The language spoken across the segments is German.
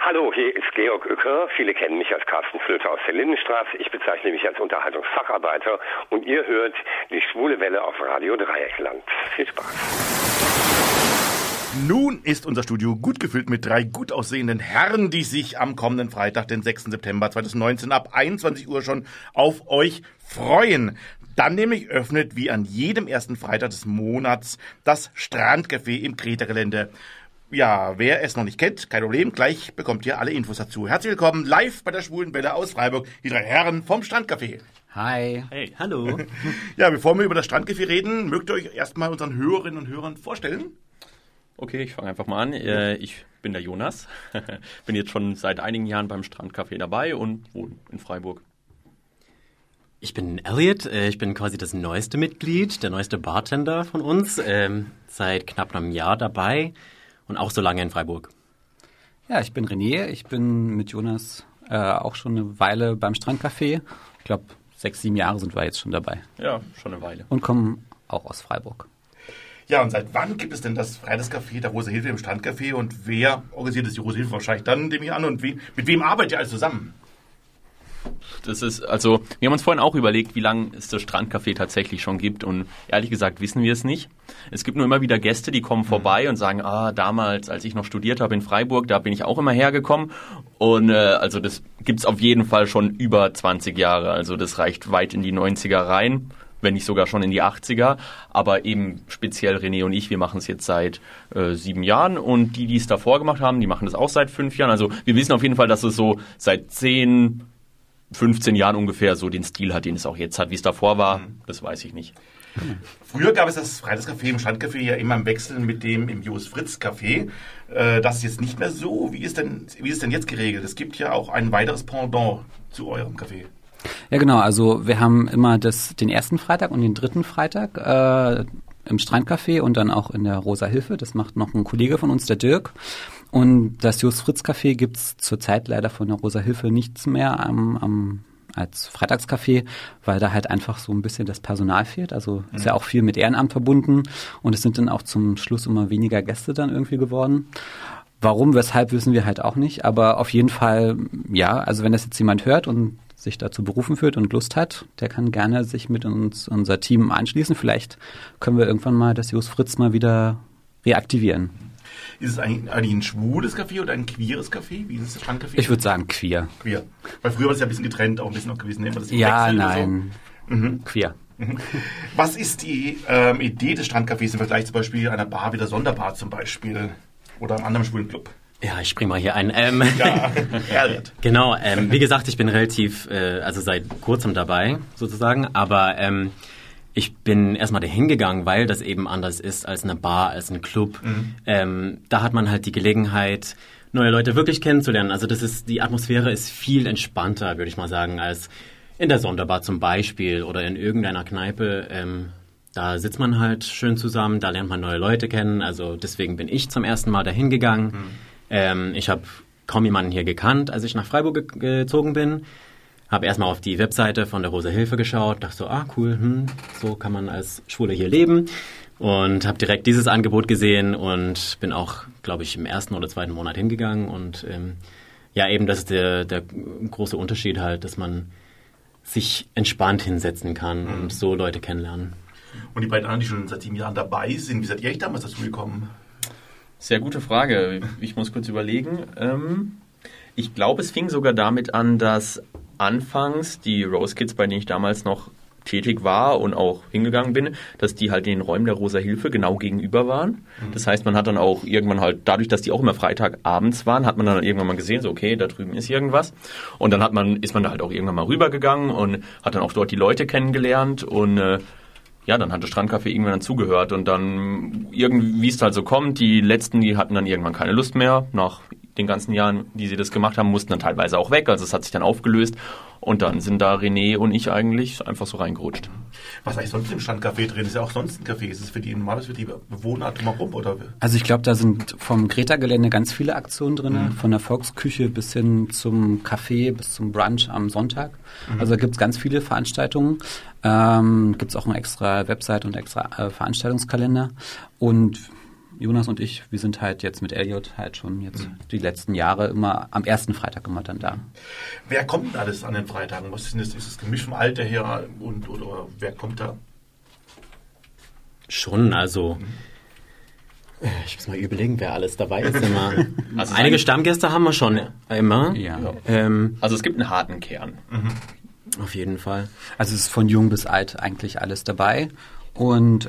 Hallo, hier ist Georg Uecker. Viele kennen mich als Carsten Flöter aus der Lindenstraße. Ich bezeichne mich als Unterhaltungsfacharbeiter und ihr hört die Schwule Welle auf Radio Dreieckland. Viel Spaß. Nun ist unser Studio gut gefüllt mit 3 gut aussehenden Herren, die sich am kommenden Freitag, den 6. September 2019 ab 21 Uhr schon auf euch freuen. Dann nämlich öffnet wie an jedem ersten Freitag des Monats das Strandcafé im Kreta-Gelände. Ja, wer es noch nicht kennt, kein Problem, gleich bekommt ihr alle Infos dazu. Herzlich willkommen live bei der Schwulen Welle aus Freiburg, die 3 Herren vom Strandcafé. Hi. Hey, hallo. Ja, bevor wir über das Strandcafé reden, mögt ihr euch erstmal unseren Hörerinnen und Hörern vorstellen? Okay, ich fange einfach mal an. Ich bin der Jonas, bin jetzt schon seit einigen Jahren beim Strandcafé dabei und wohne in Freiburg. Ich bin Elliot, ich bin quasi das neueste Mitglied, der neueste Bartender von uns, seit knapp einem Jahr dabei. Und auch so lange in Freiburg. Ja, ich bin René. Ich bin mit Jonas auch schon eine Weile beim Strandcafé. Ich glaube, 6, 7 Jahre sind wir jetzt schon dabei. Ja, schon eine Weile. Und kommen auch aus Freiburg. Ja, und seit wann gibt es denn das Freitagscafé der Rosa Hilfe im Strandcafé? Und wer organisiert es die Rosa Hilfe wahrscheinlich dann, nehme ich an? Und mit wem arbeitet ihr alle zusammen? Das ist, also, wir haben uns vorhin auch überlegt, wie lange es das Strandcafé tatsächlich schon gibt und ehrlich gesagt wissen wir es nicht. Es gibt nur immer wieder Gäste, die kommen vorbei und sagen, damals, als ich noch studiert habe in Freiburg, da bin ich auch immer hergekommen und also das gibt's auf jeden Fall schon über 20 Jahre, also das reicht weit in die 90er rein, wenn nicht sogar schon in die 80er, aber eben speziell René und ich, wir machen es jetzt seit 7 Jahren und die es davor gemacht haben, die machen das auch seit 5 Jahren, also wir wissen auf jeden Fall, dass es so seit 15 Jahren ungefähr so den Stil hat, den es auch jetzt hat. Wie es davor war, das weiß ich nicht. Früher gab es das Freitagscafé im Strandcafé ja immer im Wechsel mit dem im Jos Fritz Café. Das ist jetzt nicht mehr so. Wie ist es denn jetzt geregelt? Es gibt ja auch ein weiteres Pendant zu eurem Café. Ja, genau. Also wir haben immer den ersten Freitag und den dritten Freitag im Strandcafé und dann auch in der Rosa Hilfe. Das macht noch ein Kollege von uns, der Dirk. Und das Jos Fritz Café gibt's zurzeit leider von der Rosa Hilfe nichts mehr als Freitagscafé, weil da halt einfach so ein bisschen das Personal fehlt. Also ist ja auch viel mit Ehrenamt verbunden und es sind dann auch zum Schluss immer weniger Gäste dann irgendwie geworden. Warum, weshalb, wissen wir halt auch nicht. Aber auf jeden Fall, ja, also wenn das jetzt jemand hört und sich dazu berufen fühlt und Lust hat, der kann gerne sich mit uns, unser Team anschließen. Vielleicht können wir irgendwann mal das Jos Fritz mal wieder reaktivieren. Ist es eigentlich ein schwules Café oder ein queeres Café? Wie ist das Strandcafé? Ich würde sagen queer. Queer. Weil früher war es ja ein bisschen getrennt, auch ein bisschen noch gewesen. Nehmen wir das ja, Wechsel nein. So? Queer. Was ist die Idee des Strandcafés im Vergleich zum Beispiel einer Bar wie der Sonderbar zum Beispiel oder einem anderen schwulen Club? Ja, ich spring mal hier ein. Ja, Elliot. Genau, wie gesagt, ich bin relativ, also seit kurzem dabei sozusagen, aber ich bin erstmal dahin gegangen, weil das eben anders ist als eine Bar, als ein Club. Da hat man halt die Gelegenheit, neue Leute wirklich kennenzulernen. Also die Atmosphäre ist viel entspannter, würde ich mal sagen, als in der Sonderbar zum Beispiel oder in irgendeiner Kneipe. Da sitzt man halt schön zusammen, da lernt man neue Leute kennen. Also deswegen bin ich zum ersten Mal dahin gegangen. Ich habe kaum jemanden hier gekannt, als ich nach Freiburg gezogen bin. Habe erstmal auf die Webseite von der Rosa Hilfe geschaut, dachte so, cool, so kann man als Schwule hier leben. Und habe direkt dieses Angebot gesehen und bin auch, glaube ich, im 1. oder 2. Monat hingegangen. Und ja, eben das ist der große Unterschied halt, dass man sich entspannt hinsetzen kann und so Leute kennenlernen. Und die beiden anderen, die schon seit 7 Jahren dabei sind, wie seid ihr eigentlich damals dazu gekommen? Sehr gute Frage. Ich muss kurz überlegen. Ich glaube, es fing sogar damit an, dass anfangs die Rose Kids, bei denen ich damals noch tätig war und auch hingegangen bin, dass die halt in den Räumen der Rosa Hilfe genau gegenüber waren. Das heißt, man hat dann auch irgendwann halt, dadurch, dass die auch immer Freitagabends waren, hat man dann irgendwann mal gesehen, so okay, da drüben ist irgendwas. Und dann ist man da halt auch irgendwann mal rübergegangen und hat dann auch dort die Leute kennengelernt und ja, dann hat das Strandcafé irgendwann dann zugehört und dann irgendwie, wie es halt so kommt, die Letzten, die hatten dann irgendwann keine Lust mehr. Nach den ganzen Jahren, die sie das gemacht haben, mussten dann teilweise auch weg. Also es hat sich dann aufgelöst und dann sind da René und ich eigentlich einfach so reingerutscht. Was ist eigentlich sonst im Strandcafé drin? Ist ja auch sonst ein Café. Ist es für die normales, für die Bewohner drumherum? Oder? Also ich glaube, da sind vom Kreta-Gelände ganz viele Aktionen drin, von der Volksküche bis hin zum Café, bis zum Brunch am Sonntag. Also da gibt es ganz viele Veranstaltungen. Gibt es auch eine extra Website und extra Veranstaltungskalender. Und Jonas und ich, wir sind halt jetzt mit Elliot halt schon jetzt die letzten Jahre immer am ersten Freitag immer dann da. Wer kommt denn alles an den Freitagen? Was ist denn das? Ist es Gemisch vom Alter her oder wer kommt da? Schon, also ich muss mal überlegen, wer alles dabei ist immer. Also einige Stammgäste haben wir schon immer. Ja. Also es gibt einen harten Kern. Auf jeden Fall. Also es ist von jung bis alt eigentlich alles dabei. Und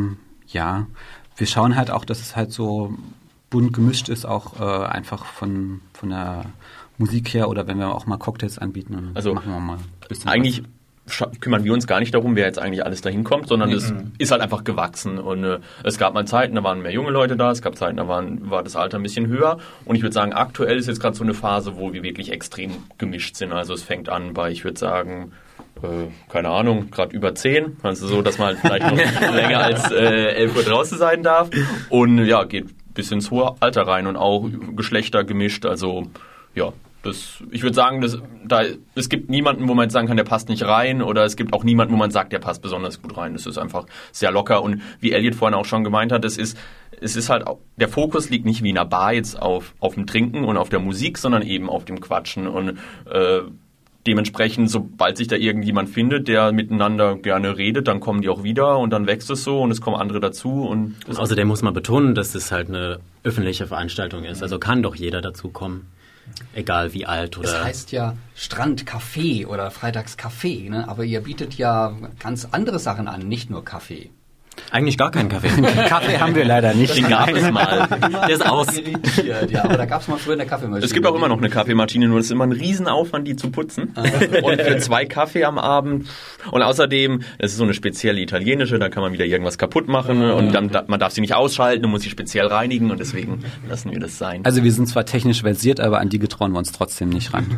ja, wir schauen halt auch, dass es halt so bunt gemischt ist, auch einfach von der Musik her oder wenn wir auch mal Cocktails anbieten, dann also machen wir mal ein bisschen eigentlich kümmern wir uns gar nicht darum, wer jetzt eigentlich alles dahin kommt, sondern es ist halt einfach gewachsen. Und es gab mal Zeiten, da waren mehr junge Leute da, es gab Zeiten, da war das Alter ein bisschen höher. Und ich würde sagen, aktuell ist jetzt gerade so eine Phase, wo wir wirklich extrem gemischt sind. Also es fängt an bei, ich würde sagen, keine Ahnung, gerade über 10. Also so, dass man halt vielleicht noch länger als 11 Uhr draußen sein darf. Und ja, geht bis ins hohe Alter rein und auch Geschlechter gemischt. Also ja, ich würde sagen, es gibt niemanden, wo man jetzt sagen kann, der passt nicht rein, oder es gibt auch niemanden, wo man sagt, der passt besonders gut rein. Das ist einfach sehr locker, und wie Elliot vorhin auch schon gemeint hat, es ist halt, der Fokus liegt nicht wie in einer Bar jetzt auf dem Trinken und auf der Musik, sondern eben auf dem Quatschen, und dementsprechend, sobald sich da irgendjemand findet, der miteinander gerne redet, dann kommen die auch wieder und dann wächst es so und es kommen andere dazu. Und außerdem muss man betonen, dass es halt eine öffentliche Veranstaltung ist. Also kann doch jeder dazu kommen. Egal wie alt oder... Das heißt ja Strandcafé oder Freitagscafé, ne? Aber ihr bietet ja ganz andere Sachen an, nicht nur Kaffee. Eigentlich gar keinen Kaffee. Kaffee haben wir leider nicht. Den gab es mal. Der ist aus. Ja, aber da gab es mal früher eine Kaffeemaschine. Es gibt auch immer noch eine Kaffeemaschine, nur das ist immer ein Riesenaufwand, die zu putzen. Und für 2 Kaffee am Abend. Und außerdem, es ist so eine spezielle italienische, da kann man wieder irgendwas kaputt machen. Und dann, man darf sie nicht ausschalten und muss sie speziell reinigen. Und deswegen lassen wir das sein. Also wir sind zwar technisch versiert, aber an die getrauen wir uns trotzdem nicht ran.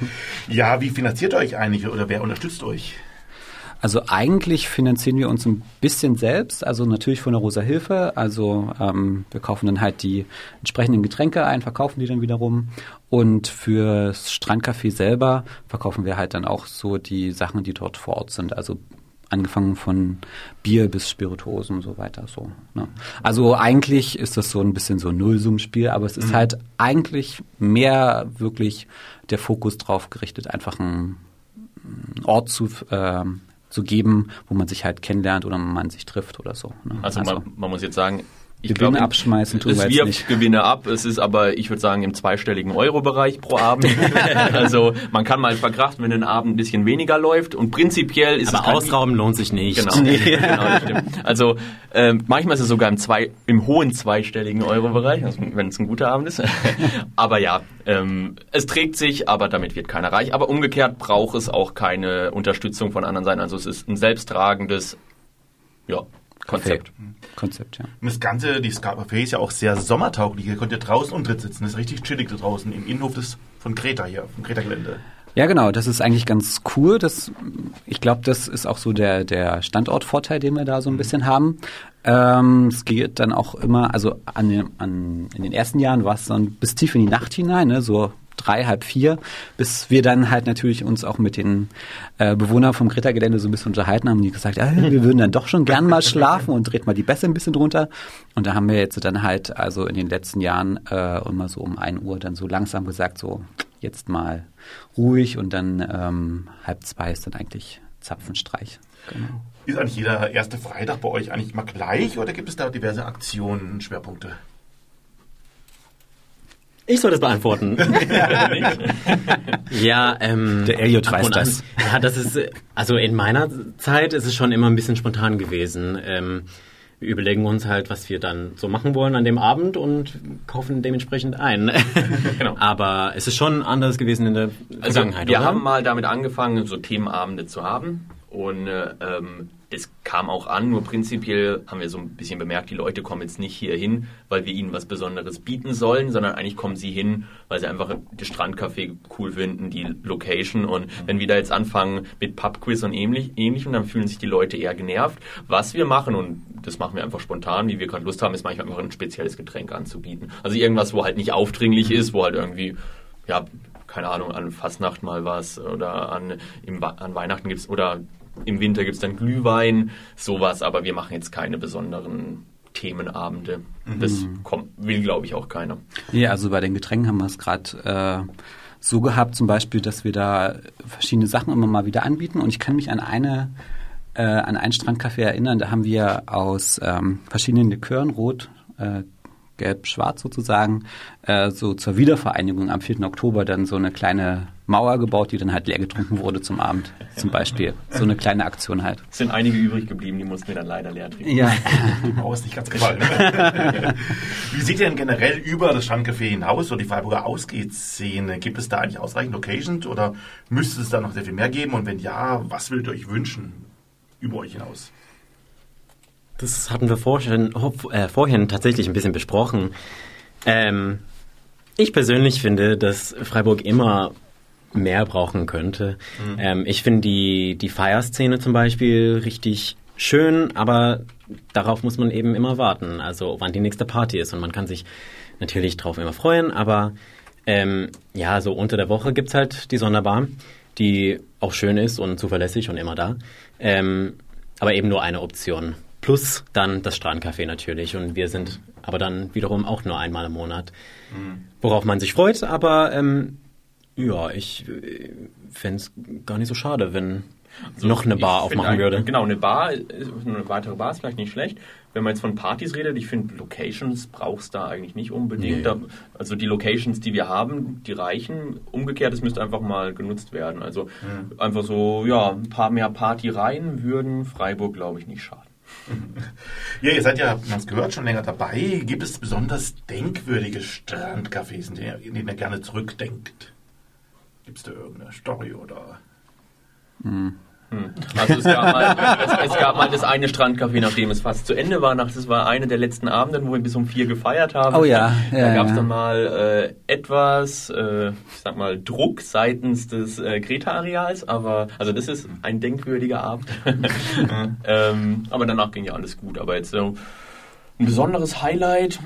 Ja, wie finanziert ihr euch eigentlich oder wer unterstützt euch? Also eigentlich finanzieren wir uns ein bisschen selbst, also natürlich von der Rosa Hilfe. Also wir kaufen dann halt die entsprechenden Getränke ein, verkaufen die dann wiederum. Und fürs Strandcafé selber verkaufen wir halt dann auch so die Sachen, die dort vor Ort sind. Also angefangen von Bier bis Spirituosen und so weiter. So, ne? Also eigentlich ist das so ein bisschen so ein Nullsummenspiel, aber es ist halt eigentlich mehr wirklich der Fokus drauf gerichtet, einfach einen Ort zu geben, wo man sich halt kennenlernt oder man sich trifft oder so. Ne? Also man muss jetzt sagen, ich Gewinne glaube, abschmeißen tun wir es jetzt wirft nicht. Gewinne ab, es ist aber, ich würde sagen, im zweistelligen Euro-Bereich pro Abend. Also man kann mal verkraften, wenn ein Abend ein bisschen weniger läuft, und prinzipiell ist aber es ausrauben lohnt sich nicht. Genau, genau, das stimmt. Also manchmal ist es sogar im hohen zweistelligen Euro-Bereich, also, wenn es ein guter Abend ist. Aber ja, es trägt sich, aber damit wird keiner reich. Aber umgekehrt braucht es auch keine Unterstützung von anderen Seiten. Also es ist ein selbsttragendes Konzept. Konzept, ja. Und das Ganze, die Café ist ja auch sehr sommertauglich. Ihr könnt ja draußen und drin sitzen. Das ist richtig chillig da draußen im Innenhof von Kreta hier, vom Kreta-Gelände. Ja, genau. Das ist eigentlich ganz cool. Ich glaube, das ist auch so der Standortvorteil, den wir da so ein bisschen haben. Es geht dann auch immer, also in den ersten Jahren war es dann bis tief in die Nacht hinein, ne, so 3, halb 4, bis wir dann halt natürlich uns auch mit den Bewohnern vom Kreta-Gelände so ein bisschen unterhalten haben, die gesagt, wir würden dann doch schon gern mal schlafen und dreht mal die Bässe ein bisschen drunter. Und da haben wir jetzt dann halt also in den letzten Jahren immer so um 1 Uhr dann so langsam gesagt, so jetzt mal ruhig, und dann 1:30 ist dann eigentlich Zapfenstreich. Genau. Ist eigentlich jeder erste Freitag bei euch eigentlich mal gleich oder gibt es da diverse Aktionen, Schwerpunkte? Ich soll das beantworten. Ja, der Elliot weiß das. Ja, das ist, also in meiner Zeit ist es schon immer ein bisschen spontan gewesen. Wir überlegen uns halt, was wir dann so machen wollen an dem Abend und kaufen dementsprechend ein. Genau. Aber es ist schon anders gewesen in der Vergangenheit. Wir haben mal damit angefangen, so Themenabende zu haben, und es kam auch an, nur prinzipiell haben wir so ein bisschen bemerkt, die Leute kommen jetzt nicht hier hin, weil wir ihnen was Besonderes bieten sollen, sondern eigentlich kommen sie hin, weil sie einfach das Strandcafé cool finden, die Location, und wenn wir da jetzt anfangen mit Pubquiz und ähnlichem, dann fühlen sich die Leute eher genervt. Was wir machen, und das machen wir einfach spontan, wie wir gerade Lust haben, ist manchmal einfach ein spezielles Getränk anzubieten. Also irgendwas, wo halt nicht aufdringlich ist, wo halt irgendwie, ja, keine Ahnung, an Fastnacht mal was oder an Weihnachten gibt's, oder im Winter gibt es dann Glühwein, sowas, aber wir machen jetzt keine besonderen Themenabende. Das will, glaube ich, auch keiner. Ja, also bei den Getränken haben wir es gerade so gehabt, zum Beispiel, dass wir da verschiedene Sachen immer mal wieder anbieten. Und ich kann mich an ein Strandcafé erinnern, da haben wir aus verschiedenen Likören, Rot, Gelb, Schwarz sozusagen, so zur Wiedervereinigung am 4. Oktober dann so eine kleine Mauer gebaut, die dann halt leer getrunken wurde zum Abend, zum Beispiel. So eine kleine Aktion halt. Es sind einige übrig geblieben, die mussten wir dann leider leer trinken. Ja. Die Mauer ist nicht ganz gefallen. Wie sieht ihr denn generell über das Strandcafé hinaus, so die Freiburger Ausgehszene? Gibt es da eigentlich ausreichend Locations oder müsste es da noch sehr viel mehr geben? Und wenn ja, was würdet ihr euch wünschen über euch hinaus? Das hatten wir vorhin tatsächlich ein bisschen besprochen. Ich persönlich finde, dass Freiburg immer mehr brauchen könnte. Ich finde die Feierszene zum Beispiel richtig schön, aber darauf muss man eben immer warten, also wann die nächste Party ist. Und man kann sich natürlich drauf immer freuen, aber so unter der Woche gibt's halt die Sonderbar, die auch schön ist und zuverlässig und immer da. Aber eben nur eine Option. Plus dann das Strandcafé natürlich. Und wir sind aber dann wiederum auch nur einmal im Monat. Worauf man sich freut, aber ich fände es gar nicht so schade, wenn noch eine Bar aufmachen würde. Genau, eine weitere Bar ist vielleicht nicht schlecht. Wenn man jetzt von Partys redet, ich finde, Locations brauchst du da eigentlich nicht unbedingt. Nee. Also die Locations, die wir haben, die reichen. Umgekehrt, es müsste einfach mal genutzt werden. Also einfach so, ein paar mehr Partyreihen würden Freiburg, glaube ich, nicht schaden. Ja, ihr seid ja, man hat es gehört, schon länger dabei. Gibt es besonders denkwürdige Strandcafés, in denen ihr gerne zurückdenkt? Gibt es da irgendeine Story oder... Also es gab mal das eine Strandcafé, nachdem es fast zu Ende war. Das war eine der letzten Abenden, wo wir bis um 4 gefeiert haben. Oh ja. Da gab es dann mal etwas, Druck seitens des Greta-Areals. Aber also das ist ein denkwürdiger Abend. Aber danach ging ja alles gut. Aber jetzt ein besonderes Highlight,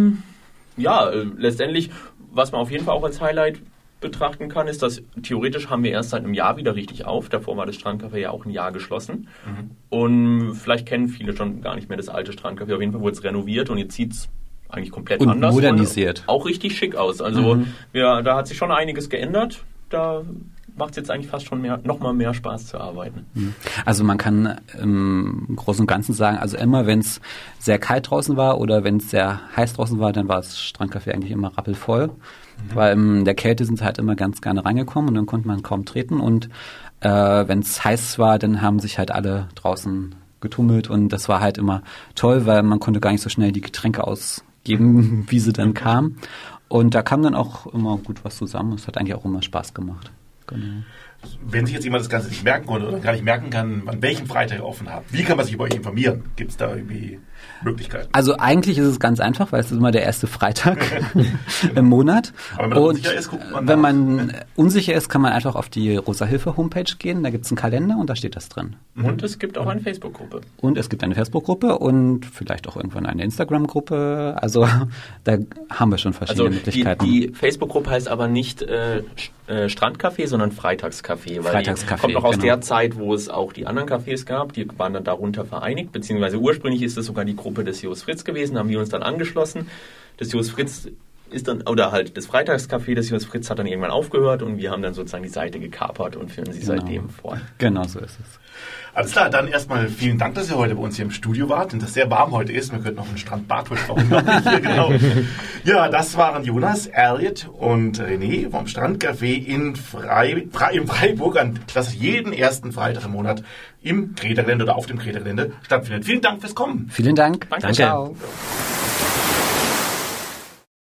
letztendlich, was man auf jeden Fall auch als Highlight betrachten kann, ist, dass theoretisch haben wir erst seit einem Jahr wieder richtig auf. Davor war das Strandcafé ja auch ein Jahr geschlossen. Und vielleicht kennen viele schon gar nicht mehr das alte Strandcafé. Auf jeden Fall wurde es renoviert und jetzt sieht es eigentlich komplett und anders modernisiert. Und auch richtig schick aus. Also da hat sich schon einiges geändert. Da macht es jetzt eigentlich fast schon noch mal mehr Spaß zu arbeiten. Also man kann im Großen und Ganzen sagen, also immer wenn es sehr kalt draußen war oder wenn es sehr heiß draußen war, dann war das Strandcafé eigentlich immer rappelvoll. Weil in der Kälte sind sie halt immer ganz gerne reingekommen und dann konnte man kaum treten. Und wenn es heiß war, dann haben sich halt alle draußen getummelt und das war halt immer toll, weil man konnte gar nicht so schnell die Getränke ausgeben, wie sie dann kamen. Und da kam dann auch immer gut was zusammen. Es hat eigentlich auch immer Spaß gemacht. Genau. Wenn sich jetzt jemand das Ganze nicht merken konnte oder gar nicht merken kann, an welchem Freitag ihr offen habt, wie kann man sich über euch informieren? Gibt es da irgendwie Möglichkeiten? Also eigentlich ist es ganz einfach, weil es ist immer der erste Freitag im Monat. Aber wenn man unsicher ist, guckt man wenn man unsicher ist, kann man einfach auf die Rosa Hilfe Homepage gehen. Da gibt es einen Kalender und da steht das drin. Und es gibt auch eine Facebook-Gruppe. Und es gibt eine Facebook-Gruppe und vielleicht auch irgendwann eine Instagram-Gruppe. Also da haben wir schon verschiedene Möglichkeiten. Die Facebook-Gruppe heißt aber nicht Strandcafé, sondern Freitagscafé. Weil die kommt noch aus der Zeit, wo es auch die anderen Cafés gab. Die waren dann darunter vereinigt, beziehungsweise ursprünglich ist es sogar die Gruppe des Jos Fritz gewesen, haben wir uns dann angeschlossen. Das Jos Fritz ist dann, oder halt das Freitagscafé des Jos Fritz hat dann irgendwann aufgehört und wir haben dann sozusagen die Seite gekapert und führen sie seitdem fort. Genau so ist es. Alles klar, dann erstmal vielen Dank, dass ihr heute bei uns hier im Studio wart und dass es sehr warm heute ist. Wir könnten noch einen Strandbad brauchen. Genau. Ja, das waren Jonas, Elliot und René vom Strandcafé in Freiburg, das jeden ersten Freitag im Monat im Greta-Gelände oder auf dem Greta-Gelände stattfindet. Vielen Dank fürs Kommen. Vielen Dank. Danke. Ciao.